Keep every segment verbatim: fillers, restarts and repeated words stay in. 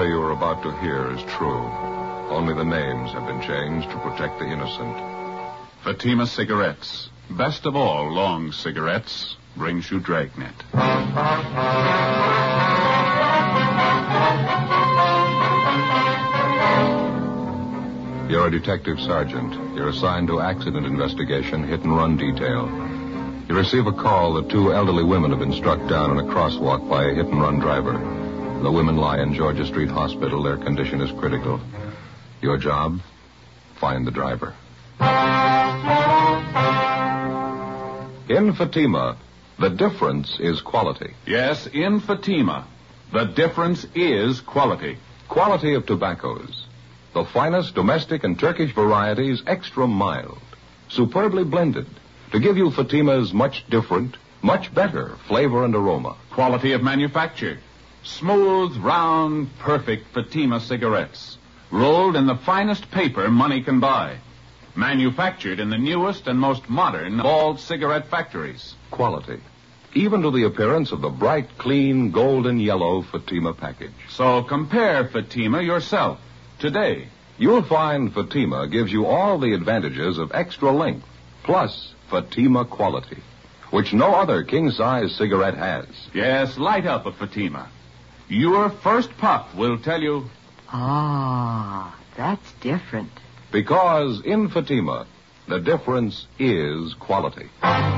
story you are about to hear is true. Only the names have been changed to protect the innocent. Fatima Cigarettes, best of all long cigarettes, brings you Dragnet. You're a detective sergeant. You're assigned to accident investigation, hit and run detail. You receive a call that two elderly women have been struck down in a crosswalk by a hit and run driver. The women lie in Georgia Street Hospital. Their condition is critical. Your job? Find the driver. In Fatima, the difference is quality. Yes, in Fatima, the difference is quality. Quality of tobaccos. The finest domestic and Turkish varieties, extra mild, superbly blended, to give you Fatima's much different, much better flavor and aroma. Quality of manufacture. Smooth, round, perfect Fatima cigarettes. Rolled in the finest paper money can buy. Manufactured in the newest and most modern of all cigarette factories. Quality. Even to the appearance of the bright, clean, golden yellow Fatima package. So compare Fatima yourself today. You'll find Fatima gives you all the advantages of extra length, plus Fatima quality, which no other king-size cigarette has. Yes, light up a Fatima. Your first puff will tell you... Ah, that's different. Because in Fatima, the difference is quality.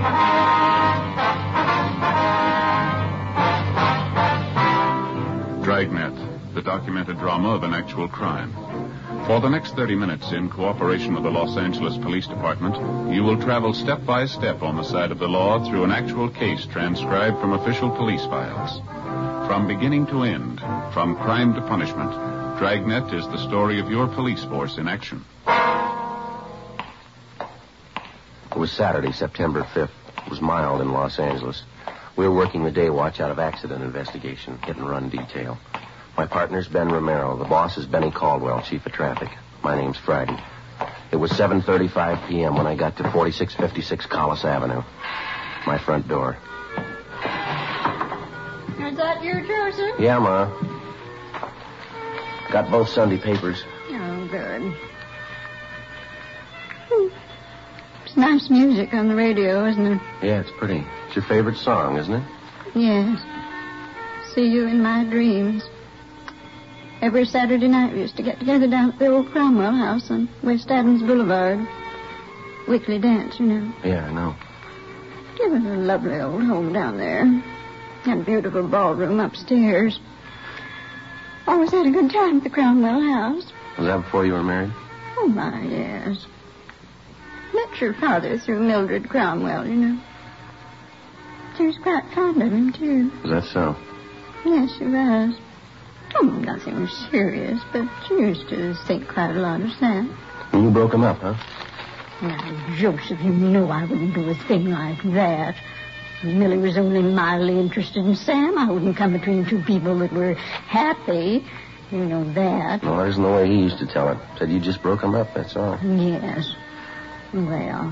Dragnet, the documented drama of an actual crime. For the next thirty minutes, in cooperation with the Los Angeles Police Department, you will travel step by step on the side of the law through an actual case transcribed from official police files. From beginning to end, from crime to punishment, Dragnet is the story of your police force in action. It was Saturday, September fifth. It was mild in Los Angeles. We were working the day watch out of accident investigation, hit and run detail. My partner's Ben Romero. The boss is Benny Caldwell, chief of traffic. My name's Friday. It was seven thirty-five p.m. when I got to forty-six fifty-six Collis Avenue. My front door. Is that you, Joseph? Yeah, Ma. Got both Sunday papers. Oh, good. Hmm. It's nice music on the radio, isn't it? Yeah, it's pretty. It's your favorite song, isn't it? Yes. See you in my dreams. Every Saturday night we used to get together down at the old Cromwell house on West Adams Boulevard. Weekly dance, you know. Yeah, I know. It was a lovely old home down there. Had a beautiful ballroom upstairs. Always had a good time at the Cromwell house. Was that before you were married? Oh, my, yes. Met your father through Mildred Cromwell, you know. She was quite fond of him, too. Was that so? Yes, she was. Oh, nothing serious, but she used to think quite a lot of Sam. And you broke him up, huh? Now, Joseph, you know I wouldn't do a thing like that. If Millie was only mildly interested in Sam, I wouldn't come between two people that were happy. You know that. No, that isn't the way he used to tell it. Said you just broke him up, that's all. Yes. Well.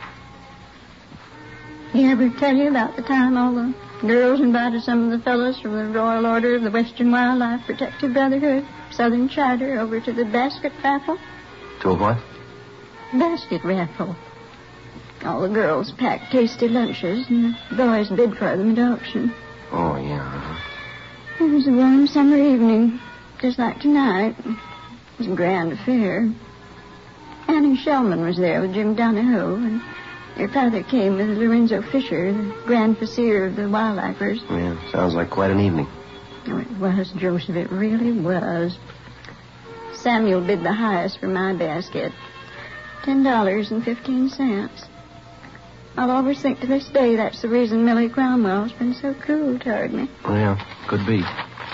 He ever tell you about the time all the girls invited some of the fellows from the Royal Order of the Western Wildlife Protective Brotherhood, Southern Charter, over to the basket raffle? To a what? Basket raffle. All the girls packed tasty lunches, and the boys bid for them at auction. Oh, yeah. Uh-huh. It was a warm summer evening, just like tonight. It was a grand affair. Annie Shellman was there with Jim Donahoe, and your father came with Lorenzo Fisher, the grand vizier of the wildlifers. Yeah, sounds like quite an evening. Oh, it was, Joseph. It really was. Samuel bid the highest for my basket. Ten dollars and fifteen cents. I'll always think to this day that's the reason Millie Cromwell's been so cool toward me. Yeah, could be.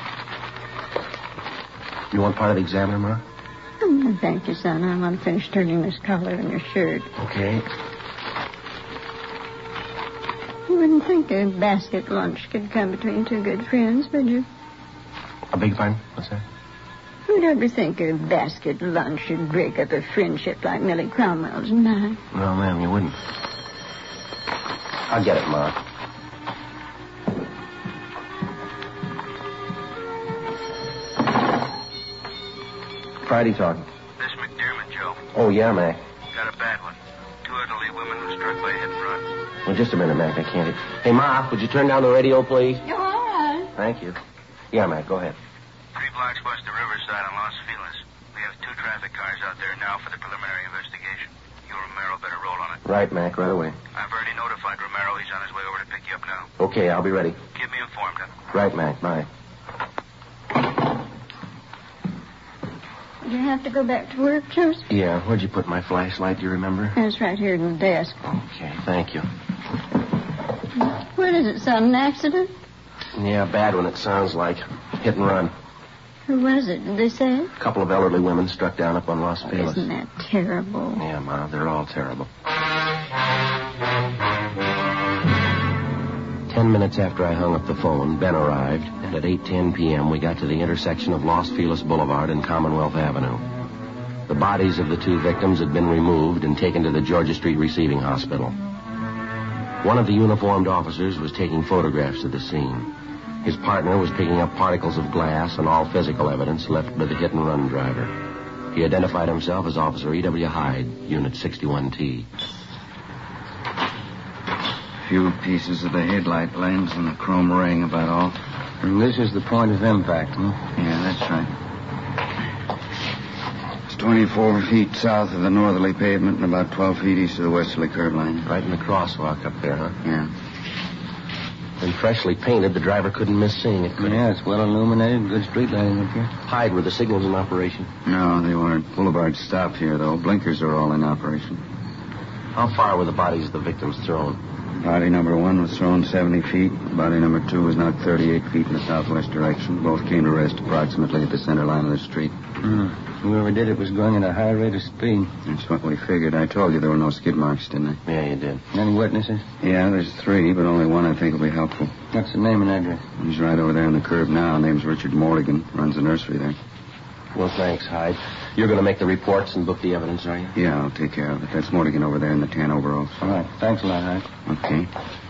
You want part of the Examiner, Ma? Oh, thank you, son. I want to finish turning this collar on your shirt. Okay. You wouldn't think a basket lunch could come between two good friends, would you? I beg your pardon? What's that? Who'd ever think a basket lunch should break up a friendship like Millie Cromwell's and mine? No, ma'am, you wouldn't. I'll get it, Ma. Friday talking. This McDermott, Joe. Oh, yeah, Mac. Got a bad one. Two elderly women were struck by a hit and run. Well, just a minute, Mac. I can't... Hey, Ma, would you turn down the radio, please? You're all right. Thank you. Yeah, Mac, go ahead. Three blocks west of Riverside on Los Feliz. We have two traffic cars out there now for the preliminary investigation. You, Romero, better roll on it. Right, Mac, right away. I've already notified Romero. He's on his way over to pick you up now. Okay, I'll be ready. Keep me informed, huh? Right, Mac, bye. You have to go back to work, Joseph? Yeah, where'd you put my flashlight, do you remember? It's right here in the desk. Okay, thank you. What is it, son? An accident? Yeah, bad one, it sounds like. Hit and run. Who was it? Did they say it? A couple of elderly women struck down up on Los Feliz. Isn't that terrible? Yeah, Ma, they're all terrible. Ten minutes after I hung up the phone, Ben arrived, and at eight ten p.m. we got to the intersection of Los Feliz Boulevard and Commonwealth Avenue. The bodies of the two victims had been removed and taken to the Georgia Street Receiving Hospital. One of the uniformed officers was taking photographs of the scene. His partner was picking up particles of glass and all physical evidence left by the hit-and-run driver. He identified himself as Officer E W. Hyde, Unit sixty-one T. Few pieces of the headlight lens and the chrome ring, about all. And this is the point of impact, huh? Yeah, that's right. It's twenty-four feet south of the northerly pavement and about twelve feet east of the westerly curb line. Right in the crosswalk up there, huh? Yeah. And freshly painted, the driver couldn't miss seeing it, could he? Yeah, it's well illuminated. Good street lighting up here. Hyde, were the signals in operation? No, they weren't. Boulevard stopped here, though. Blinkers are all in operation. How far were the bodies of the victims thrown? Body number one was thrown seventy feet. Body number two was knocked thirty-eight feet in the southwest direction. Both came to rest approximately at the center line of the street. Hmm. Whoever did it was going at a high rate of speed. That's what we figured. I told you there were no skid marks, didn't I? Yeah, you did. Any witnesses? Yeah, there's three, but only one I think will be helpful. What's the name and address? He's right over there on the curb now. Name's Richard Morgan. Runs the nursery there. Well, thanks, Hyde. You're going to make the reports and book the evidence, are you? Yeah, I'll take care of it. That's Morgan over there in the tan overalls. All right. Thanks a lot, Hyde. Okay.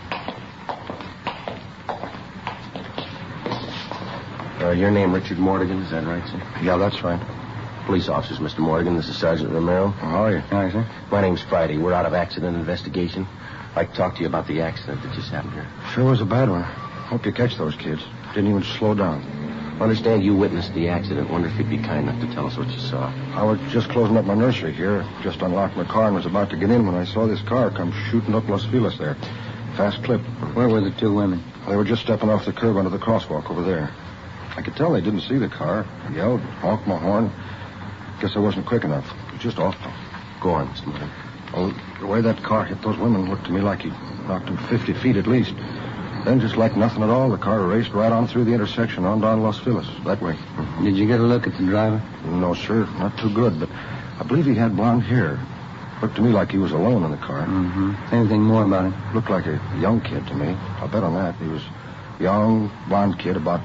Uh, your name, Richard Morgan, is that right, sir? Yeah, that's right. Police officers, Mister Morgan. This is Sergeant Romero. How are you? Hi, sir. My name's Friday. We're out of accident investigation. I'd like to talk to you about the accident that just happened here. Sure was a bad one. Hope you catch those kids. Didn't even slow down. I understand you witnessed the accident. Wonder if you'd be kind enough to tell us what you saw. I was just closing up my nursery here. Just unlocked my car and was about to get in when I saw this car come shooting up Los Feliz there. Fast clip. Where were the two women? They were just stepping off the curb onto the crosswalk over there. I could tell they didn't see the car. I yelled, honked my horn. Guess I wasn't quick enough. It was just awful. Go on, Mister Morgan. Well, the way that car hit those women looked to me like he knocked them fifty feet at least. Then, just like nothing at all, the car raced right on through the intersection on down Los Feliz, that way. Did you get a look at the driver? No, sir, not too good, but I believe he had blonde hair. Looked to me like he was alone in the car. Mm-hmm. Anything more about him? Looked like a young kid to me. I'll bet on that. He was a young, blonde kid, about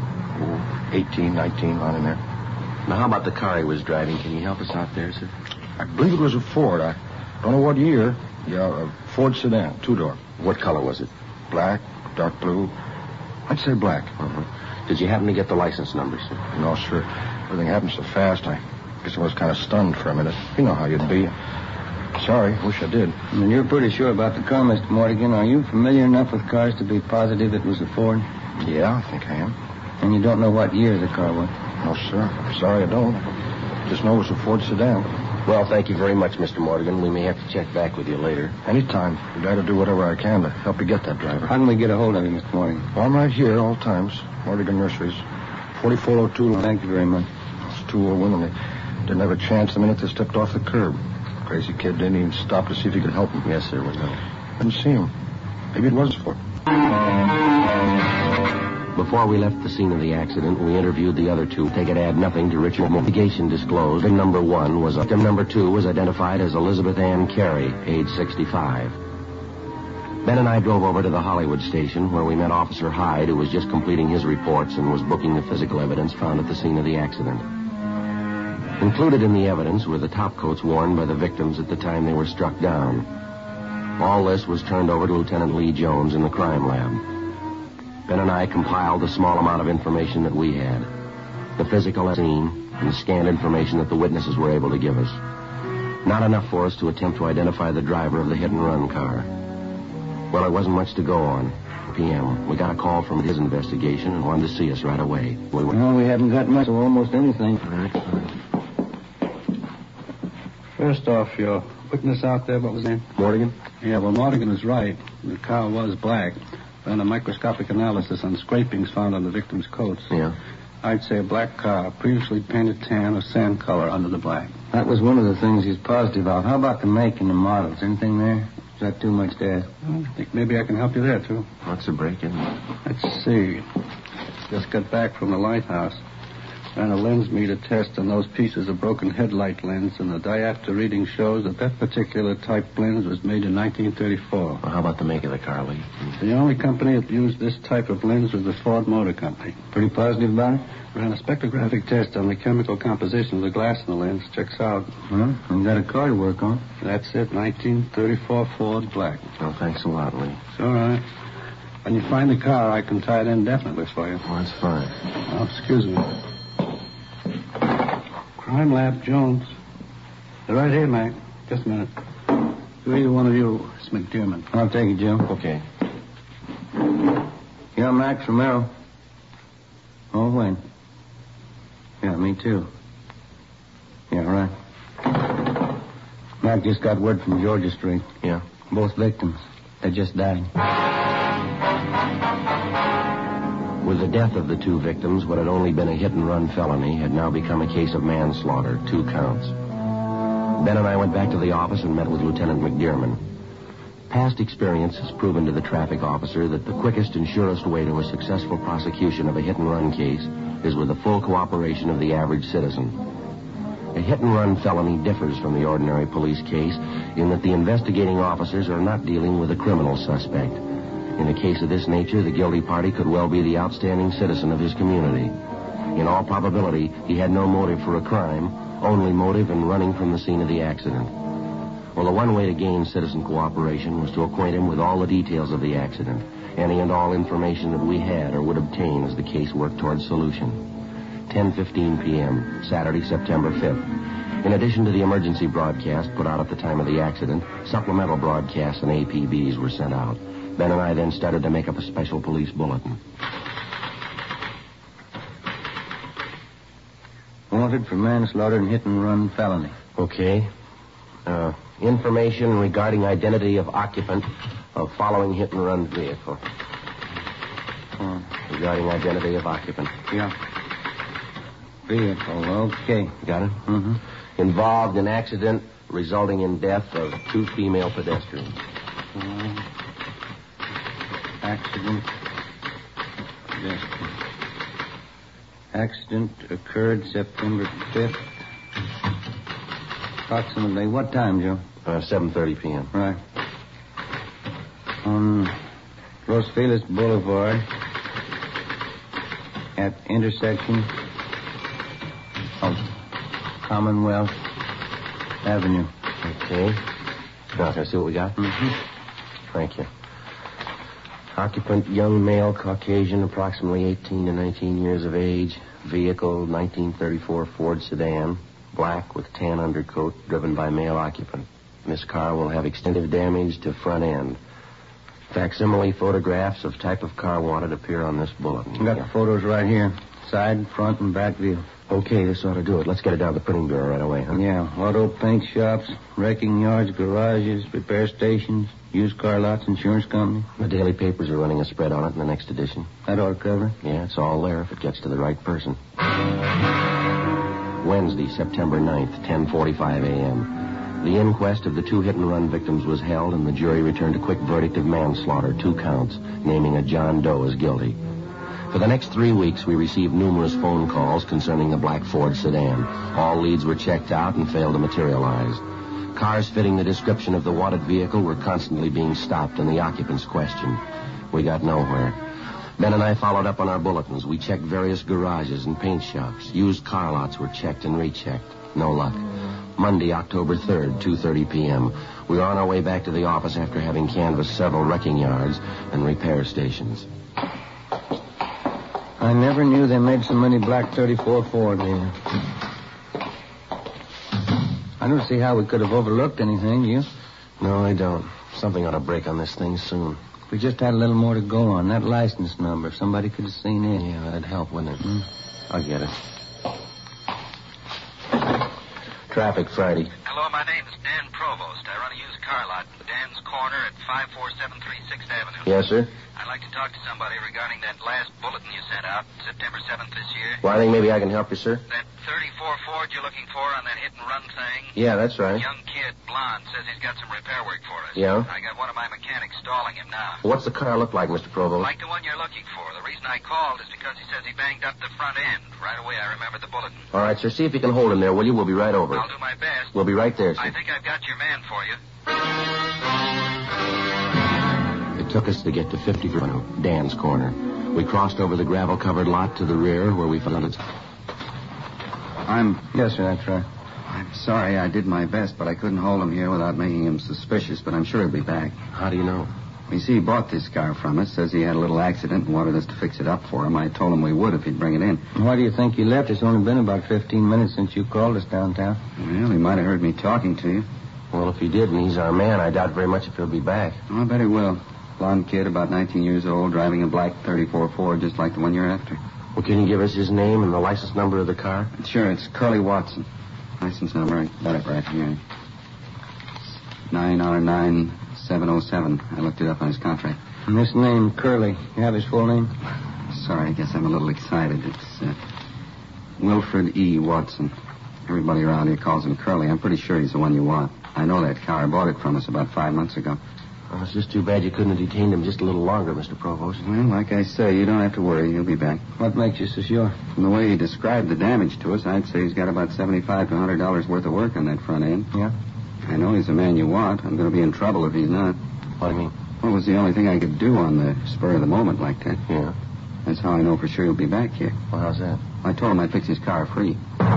oh, eighteen, nineteen, on in there. Now, how about the car he was driving? Can you help us out there, sir? I believe it was a Ford. I don't know what year. Yeah, a Ford sedan, two-door. What color was it? Black, dark blue. I'd say black. Uh-huh. Did you happen to get the license number, sir? No, sir. Everything happened so fast, I guess I was kind of stunned for a minute. You know how you'd be. Sorry, wish I did. And you're pretty sure about the car, Mister Morgan. Are you familiar enough with cars to be positive it was a Ford? Yeah, I think I am. And you don't know what year the car was? No, sir. Sorry, I don't. Just know it was a Ford sedan. Well, thank you very much, Mister Morgan. We may have to check back with you later. Anytime. I'd glad to do whatever I can to help you get that driver. How can we get a hold of you, Mister Morgan? Well, I'm right here all times. Morgan Nurseries. forty-four oh two. Thank you very much. Those two old women, they didn't have a chance the minute they stepped off the curb. Crazy kid didn't even stop to see if he could help him. Yes, sir, we know. Didn't see him. Maybe it was a Ford. Before we left the scene of the accident, we interviewed the other two. They could add nothing to Richard. Investigation disclosed. Victim number one was victim number two was identified as Elizabeth Ann Carey, age sixty-five. Ben and I drove over to the Hollywood station, where we met Officer Hyde, who was just completing his reports and was booking the physical evidence found at the scene of the accident. Included in the evidence were the topcoats worn by the victims at the time they were struck down. All this was turned over to Lieutenant Lee Jones in the crime lab. Ben and I compiled the small amount of information that we had. The physical scene, and the scant information that the witnesses were able to give us. Not enough for us to attempt to identify the driver of the hit-and-run car. Well, there wasn't much to go on. P M We got a call from his investigation and wanted to see us right away. We went... Well, we haven't got much of almost anything. All right. First off, your witness out there, what was his name? Morgan? Yeah, well, Morgan is right. The car was black. Then a microscopic analysis on scrapings found on the victim's coats. Yeah. I'd say a black car, previously painted tan or sand color under the black. That was one of the things he's positive of. How about the make and the models? Anything there? Is that too much to ask? Well, I think maybe I can help you there, too. What's a break in? Let's see. Just got back from the lighthouse. Ran a lens meter test on those pieces of broken headlight lens, and the diopter reading shows that that particular type lens was made in nineteen thirty-four. Well, how about the make of the car, Lee? The only company that used this type of lens was the Ford Motor Company. Pretty positive about it? Ran a spectrographic test on the chemical composition of the glass in the lens. Checks out. Well, we've got a car to work on. That's it, nineteen thirty-four Ford black. Well, thanks a lot, Lee. It's all right. When you find the car, I can tie it indefinitely for you. Well, that's fine. Oh, excuse me. Crime Lab, Jones. They're right here, Mac. Just a minute. To either one of you, it's McDermott. I'll take it, Joe. Okay. Yeah, Max Romero. Oh, when? Yeah, me too. Yeah, right. Mac just got word from Georgia Street. Yeah. Both victims. They just died. With the death of the two victims, what had only been a hit-and-run felony had now become a case of manslaughter, two counts. Ben and I went back to the office and met with Lieutenant McDermott. Past experience has proven to the traffic officer that the quickest and surest way to a successful prosecution of a hit-and-run case is with the full cooperation of the average citizen. A hit-and-run felony differs from the ordinary police case in that the investigating officers are not dealing with a criminal suspect. In a case of this nature, the guilty party could well be the outstanding citizen of his community. In all probability, he had no motive for a crime, only motive in running from the scene of the accident. Well, the one way to gain citizen cooperation was to acquaint him with all the details of the accident, any and all information that we had or would obtain as the case worked towards solution. ten fifteen p.m., Saturday, September fifth. In addition to the emergency broadcast put out at the time of the accident, supplemental broadcasts and A P Bs were sent out. Ben and I then started to make up a special police bulletin. Wanted for manslaughter and hit-and-run felony. Okay. Uh, information regarding identity of occupant of following hit-and-run vehicle. Oh. Regarding identity of occupant. Yeah. Vehicle, okay. Got it? Mm-hmm. Involved in accident resulting in death of two female pedestrians. Uh, accident. Yes. Accident occurred September fifth. Approximately what time, Joe? Uh, seven thirty p.m. Right. On Los Feliz Boulevard at intersection of Commonwealth Avenue. Okay. Now, can I see what we got? Mm-hmm. Thank you. Occupant, young male, Caucasian, approximately eighteen to nineteen years of age. Vehicle, nineteen thirty-four Ford sedan, black with tan undercoat, driven by male occupant. This car will have extensive damage to front end. Facsimile photographs of type of car wanted appear on this bulletin. We got the photos right here. Side, front, and back view. Okay, this ought to do it. Let's get it down to the printing bureau right away, huh? Yeah, auto paint shops, wrecking yards, garages, repair stations, used car lots, insurance company. The daily papers are running a spread on it in the next edition. That ought to cover it. Yeah, it's all there if it gets to the right person. Wednesday, September ninth, ten forty-five a.m. The inquest of the two hit-and-run victims was held, and the jury returned a quick verdict of manslaughter, two counts, naming a John Doe as guilty. For the next three weeks, we received numerous phone calls concerning the black Ford sedan. All leads were checked out and failed to materialize. Cars fitting the description of the wanted vehicle were constantly being stopped and the occupants questioned. We got nowhere. Ben and I followed up on our bulletins. We checked various garages and paint shops. Used car lots were checked and rechecked. No luck. Monday, October third, two thirty p.m. We were on our way back to the office after having canvassed several wrecking yards and repair stations. I never knew they made so many black thirty-four Ford here. don't see how we could have overlooked anything, you. No, I don't. Something ought to break on this thing soon. We just had a little more to go on. That license number, if somebody could have seen it. Yeah, that'd help, wouldn't it? Hmm? I'll get it. Traffic Friday. Hello, my name's Dan Provost. I run a used car lot in Dan's Corner at five four seven three sixth Avenue. Yes, sir? I'd like to talk to somebody regarding that last bulletin you sent out September seventh this year. Well, I think maybe I can help you, sir. That thirty-four Ford you're looking for on that hit and run thing? Yeah, that's right. Young kid, blonde, says he's got some repair work for us. Yeah? I got one of my mechanics stalling him now. What's the car look like, Mister Provost? Like the one you're looking for. The reason I called is because he says he banged up the front end. Right away, I remembered the bulletin. All right, sir. See if you can hold him there, will you? We'll be right over. I'll do my best. We'll be right there, sir. I think I've got your man for you. It took us to get to fifty Dan's Corner. We crossed over the gravel-covered lot to the rear where we found it. I'm... Yes, sir, that's right. I'm sorry. I did my best, but I couldn't hold him here without making him suspicious, but I'm sure he'll be back. How do you know? You see, he bought this car from us, says he had a little accident and wanted us to fix it up for him. I told him we would if he'd bring it in. Why do you think you left? It's only been about fifteen minutes since you called us downtown. Well, he might have heard me talking to you. Well, if he did, and he's our man, I doubt very much if he'll be back. Oh, I bet he will. Blonde kid, about nineteen years old, driving a black thirty-four Ford, just like the one you're after. Well, can you give us his name and the license number of the car? Sure, it's Curly Watson. License number, I got it right here. nine R nine seven oh seven. I looked it up on his contract. And this name, Curly, you have his full name? Sorry, I guess I'm a little excited. It's uh, Wilfred E. Watson. Everybody around here calls him Curly. I'm pretty sure he's the one you want. I know that car. I bought it from us about five months ago. Well, it's just too bad you couldn't have detained him just a little longer, Mister Provost. Well, like I say, you don't have to worry. He'll be back. What makes you so sure? From the way he described the damage to us, I'd say he's got about seventy-five to one hundred dollars worth of work on that front end. Yeah? I know he's the man you want. I'm going to be in trouble if he's not. What do you mean? Well, it was the only thing I could do on the spur of the moment like that. Yeah. That's how I know for sure he'll be back here. Well, how's that? I told him I'd fix his car free.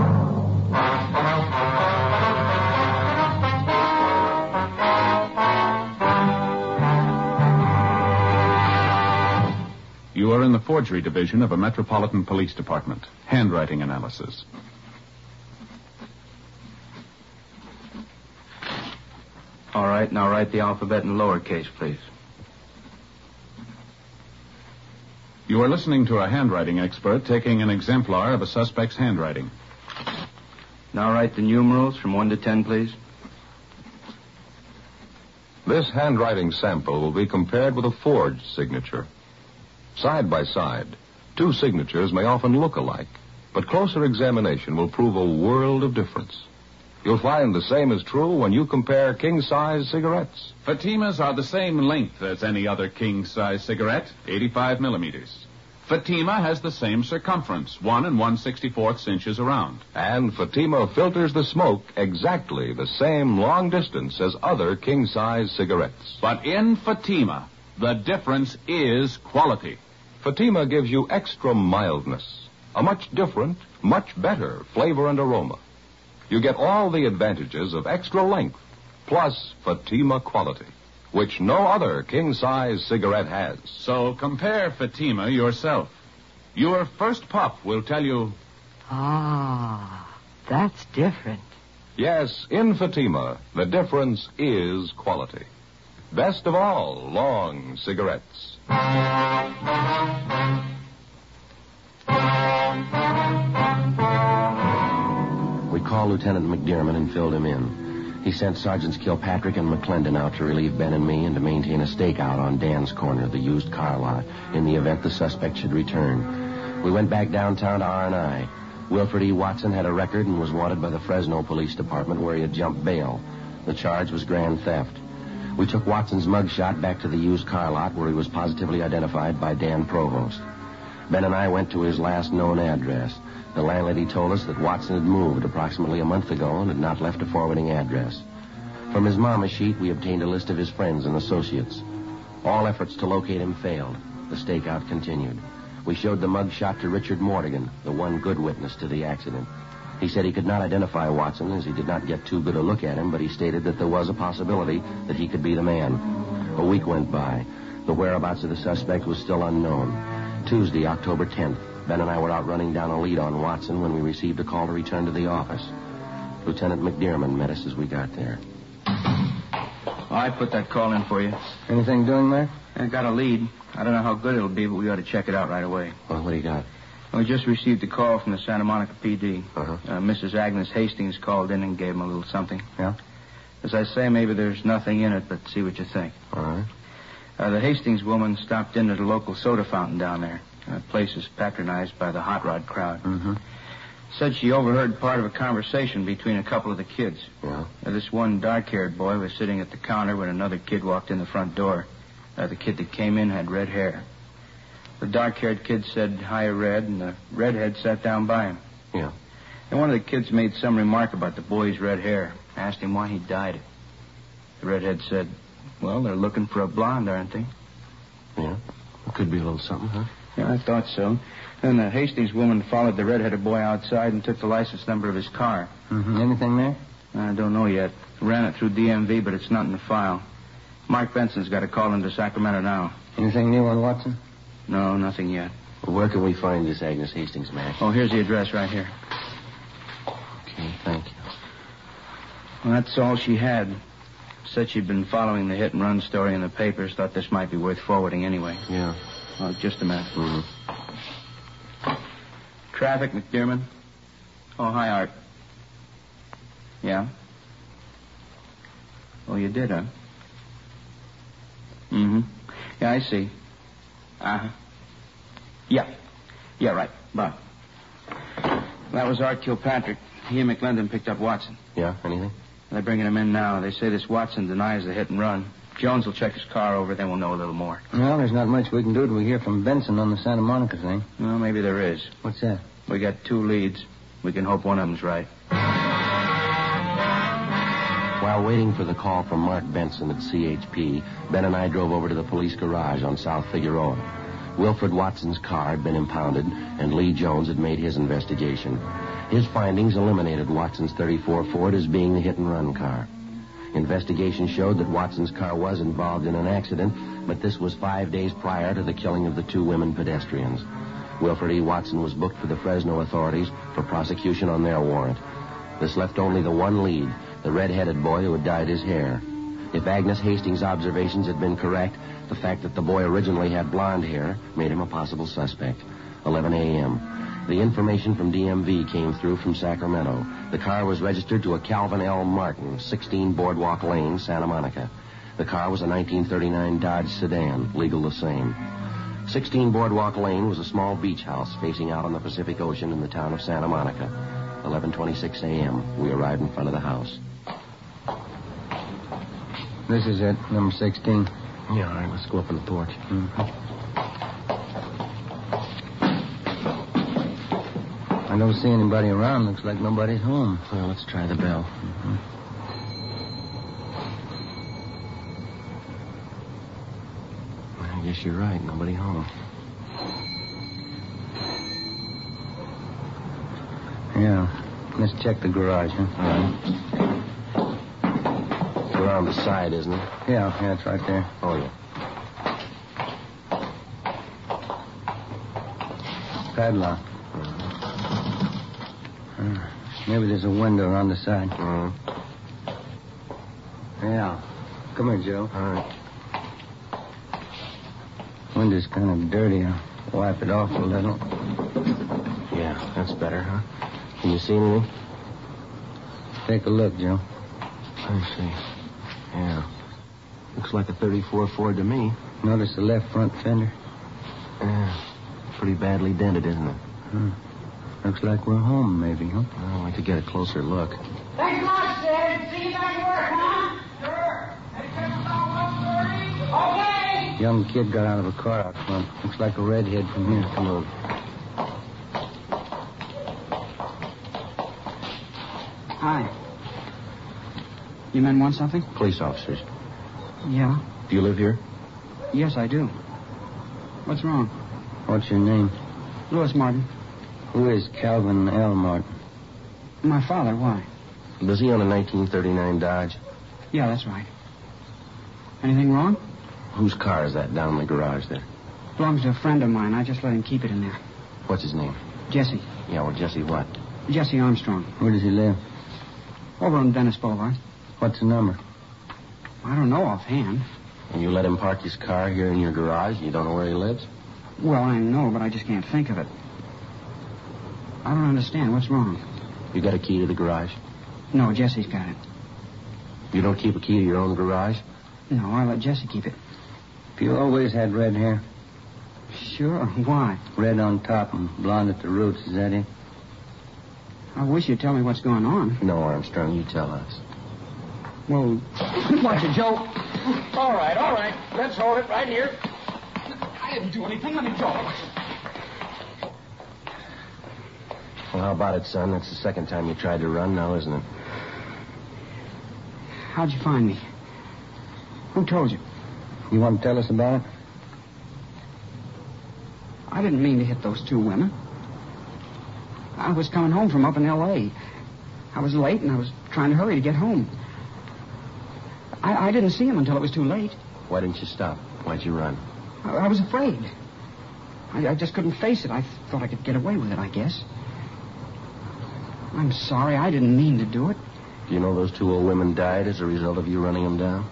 You are in the forgery division of a Metropolitan Police Department. Handwriting analysis. All right, now write the alphabet in lowercase, please. You are listening to a handwriting expert taking an exemplar of a suspect's handwriting. Now write the numerals from one to ten, please. This handwriting sample will be compared with a forged signature. Side by side, two signatures may often look alike, but closer examination will prove a world of difference. You'll find the same is true when you compare king-size cigarettes. Fatimas are the same length as any other king-size cigarette, eighty-five millimeters. Fatima has the same circumference, one and one sixty-fourths inches around. And Fatima filters the smoke exactly the same long distance as other king-size cigarettes. But in Fatima, the difference is quality. Fatima gives you extra mildness, a much different, much better flavor and aroma. You get all the advantages of extra length, plus Fatima quality, which no other king-size cigarette has. So compare Fatima yourself. Your first puff will tell you... Ah, that's different. Yes, in Fatima, the difference is quality. Best of all, long cigarettes. We called Lieutenant McDermott and filled him in. He sent Sergeants Kilpatrick and McClendon out to relieve Ben and me and to maintain a stakeout on Dan's Corner, the used car lot, in the event the suspect should return. We went back downtown to R and I. Wilfred E. Watson had a record and was wanted by the Fresno Police Department, where he had jumped bail. The charge was grand theft. We took Watson's mugshot back to the used car lot, where he was positively identified by Dan Provost. Ben and I went to his last known address. The landlady told us that Watson had moved approximately a month ago and had not left a forwarding address. From his mama sheet, we obtained a list of his friends and associates. All efforts to locate him failed. The stakeout continued. We showed the mugshot to Richard Mortigan, the one good witness to the accident. He said he could not identify Watson as he did not get too good a look at him, but he stated that there was a possibility that he could be the man. A week went by. The whereabouts of the suspect was still unknown. Tuesday, October tenth, Ben and I were out running down a lead on Watson when we received a call to return to the office. Lieutenant McDearman met us as we got there. I put that call in for you. Anything doing there? I got a lead. I don't know how good it'll be, but we ought to check it out right away. Well, what do you got? We just received a call from the Santa Monica P D. Uh-huh. Uh, Missus Agnes Hastings called in and gave him a little something. Yeah? As I say, maybe there's nothing in it, but see what you think. All right. Uh, the Hastings woman stopped in at a local soda fountain down there. The place is patronized by the hot rod crowd. Mm-hmm. Said she overheard part of a conversation between a couple of the kids. Yeah? Uh, this one dark-haired boy was sitting at the counter when another kid walked in the front door. Uh, the kid that came in had red hair. The dark-haired kid said, "Hi, Red," and the redhead sat down by him. Yeah. And one of the kids made some remark about the boy's red hair. Asked him why he dyed it. The redhead said, "Well, they're looking for a blonde, aren't they?" Yeah? It could be a little something, huh? Yeah, I thought so. Then the Hastings woman followed the red-headed boy outside and took the license number of his car. Mm-hmm. Anything there? I don't know yet. Ran it through D M V, but it's not in the file. Mark Benson's got a call into Sacramento now. Anything new on Watson? No, nothing yet. Well, where can we find this Agnes Hastings, Mac? Oh, here's the address right here. Okay, thank you. Well, that's all she had. Said she'd been following the hit-and-run story in the papers. Thought this might be worth forwarding anyway. Yeah. Oh, just a minute. Mm-hmm. Traffic, McDearman. Oh, hi, Art. Yeah? Oh, you did, huh? Mm-hmm. Yeah, I see. Uh-huh. Yeah. Yeah, right. Bye. That was Art Kilpatrick. He and McLendon picked up Watson. Yeah? Anything? They're bringing him in now. They say this Watson denies the hit and run. Jones will check his car over, then we'll know a little more. Well, there's not much we can do till we hear from Benson on the Santa Monica thing. Well, maybe there is. What's that? We got two leads. We can hope one of them's right. While waiting for the call from Mark Benson at C H P, Ben and I drove over to the police garage on South Figueroa. Wilfred Watson's car had been impounded, and Lee Jones had made his investigation. His findings eliminated Watson's thirty-four Ford as being the hit-and-run car. Investigation showed that Watson's car was involved in an accident, but this was five days prior to the killing of the two women pedestrians. Wilfred E. Watson was booked for the Fresno authorities for prosecution on their warrant. This left only the one lead, the red-headed boy who had dyed his hair. If Agnes Hastings' observations had been correct, the fact that the boy originally had blonde hair made him a possible suspect. eleven a.m. The information from D M V came through from Sacramento. The car was registered to a Calvin L. Martin, sixteen Boardwalk Lane, Santa Monica. The car was a nineteen thirty-nine Dodge sedan, legal the same. sixteen Boardwalk Lane was a small beach house facing out on the Pacific Ocean in the town of Santa Monica. eleven twenty-six a.m. We arrived in front of the house. This is it, number sixteen. Yeah, all right, let's go up on the porch. Mm-hmm. I don't see anybody around. Looks like nobody's home. Well, let's try the bell. Mm-hmm. I guess you're right. Nobody home. Yeah. Let's check the garage, huh? All right. It's around the side, isn't it? Yeah, yeah, it's right there. Oh, yeah. Padlock. Uh, maybe there's a window on the side. Uh-huh. Yeah. Come here, Joe. All right. Window's kind of dirty. I'll wipe it off a little. Yeah, that's better, huh? Can you see anything? Take a look, Joe. I see. Yeah. Looks like a thirty-four Ford to me. Notice the left front fender? Yeah. Pretty badly dented, isn't it? Hmm. Looks like we're home, maybe, huh? I'd like to get a closer look. Thanks a lot, Sid. See you back to work, huh? Sure. Okay. Young kid got out of a car out front. Looks like a redhead from here. Come on. Hi. You men want something? Police officers. Yeah. Do you live here? Yes, I do. What's wrong? What's your name? Louis Martin. Who is Calvin L. Martin? My father. Why? Does he own a nineteen thirty-nine Dodge? Yeah, that's right. Anything wrong? Whose car is that down in the garage there? Belongs to a friend of mine. I just let him keep it in there. What's his name? Jesse. Yeah, well, Jesse what? Jesse Armstrong. Where does he live? Over on Dennis Boulevard. What's the number? I don't know offhand. And you let him park his car here in your garage? You don't know where he lives? Well, I know, but I just can't think of it. I don't understand. What's wrong? You got a key to the garage? No, Jesse's got it. You don't keep a key to your own garage? No, I let Jesse keep it. You always had red hair? Sure. Why? Red on top and blonde at the roots. Is that it? I wish you'd tell me what's going on. No, Armstrong, you tell us. Well, watch it, Joe. All right, all right. Let's hold it right here. I didn't do anything. Let me go. Well, how about it, son? That's the second time you tried to run now, isn't it? How'd you find me? Who told you? You want to tell us about it? I didn't mean to hit those two women. I was coming home from up in L A I was late, and I was trying to hurry to get home. I, I didn't see him until it was too late. Why didn't you stop? Why'd you run? I, I was afraid. I, I just couldn't face it. I thought I could get away with it, I guess. I'm sorry. I didn't mean to do it. Do you know those two old women died as a result of you running them down?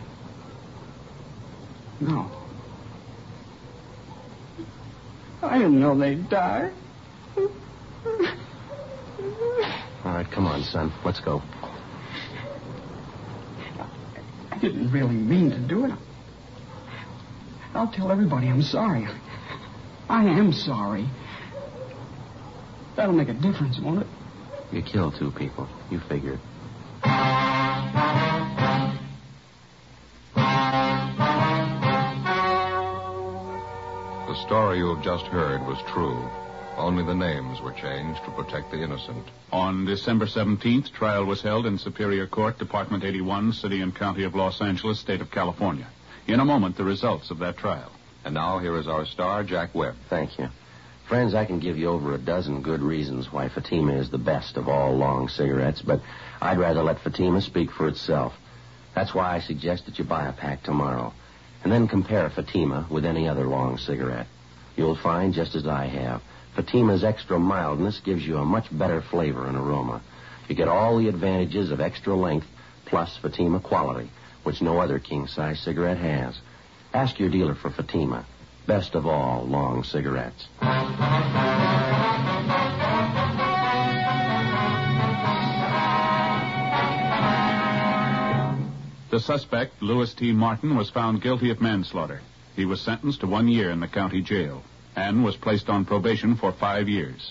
No. I didn't know they'd die. All right, come on, son. Let's go. I didn't really mean to do it. I'll tell everybody I'm sorry. I am sorry. That'll make a difference, won't it? You killed two people. You figured. The story you have just heard was true. Only the names were changed to protect the innocent. On December seventeenth, trial was held in Superior Court, Department eighty-one, City and County of Los Angeles, State of California. In a moment, the results of that trial. And now here is our star, Jack Webb. Thank you. Friends, I can give you over a dozen good reasons why Fatima is the best of all long cigarettes, but I'd rather let Fatima speak for itself. That's why I suggest that you buy a pack tomorrow, and then compare Fatima with any other long cigarette. You'll find, just as I have, Fatima's extra mildness gives you a much better flavor and aroma. You get all the advantages of extra length plus Fatima quality, which no other king-size cigarette has. Ask your dealer for Fatima. Best of all long cigarettes. The suspect, Louis T. Martin, was found guilty of manslaughter. He was sentenced to one year in the county jail and was placed on probation for five years.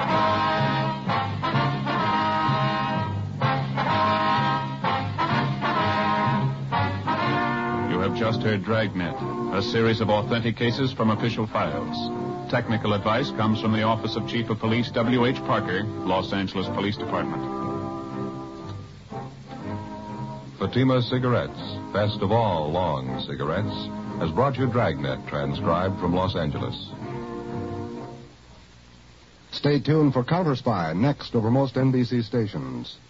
You have just heard Dragnet, a series of authentic cases from official files. Technical advice comes from the Office of Chief of Police W H. Parker, Los Angeles Police Department. Fatima Cigarettes, best of all long cigarettes, has brought you Dragnet, transcribed from Los Angeles. Stay tuned for Counter Spy, next over most N B C stations.